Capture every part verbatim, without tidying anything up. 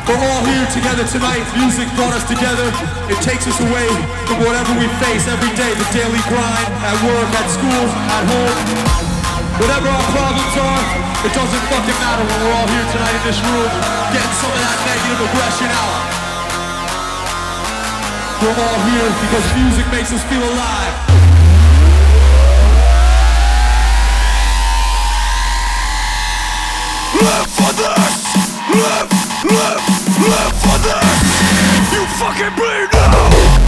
We're all here together tonight. Music brought us together. It takes us away from whatever we face every day. The daily grind, at work, at school, at home. Whatever our problems are, it doesn't fucking matter when we're all here tonight in this room, getting some of that negative aggression out. We're all here because music makes us feel alive. Live for this! Live, live, live for this! You fucking bleed now!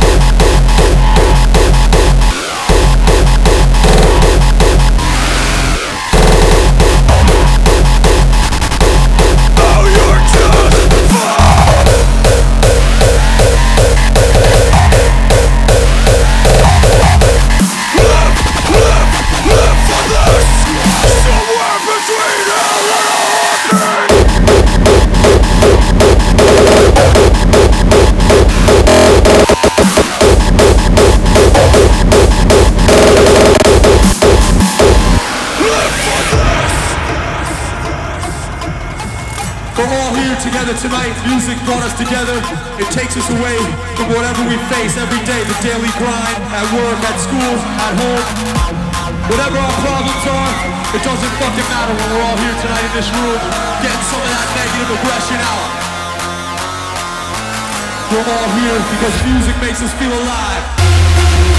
Together tonight, music brought us together. It takes us away from whatever we face every day. The daily grind, at work, at school, at home. Whatever our problems are, it doesn't fucking matter when we're all here tonight in this room, getting some of that negative aggression out. We're all here because music makes us feel alive.